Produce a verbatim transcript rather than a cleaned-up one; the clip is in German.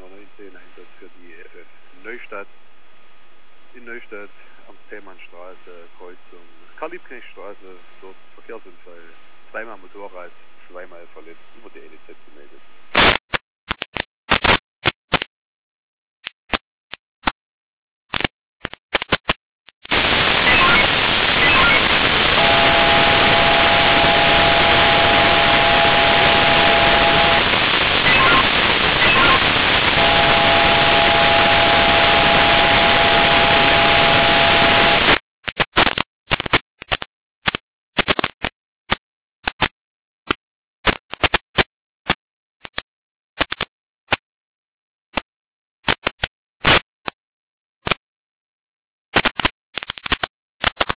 neunzehn, Einsatz für die F F Neustadt. In Neustadt am Zellmannstraße, Kreuzung Karl-Liebknecht-Straße, dort Verkehrsunfall. Zweimal Motorrad, zweimal verletzt, über die L E Z gemeldet.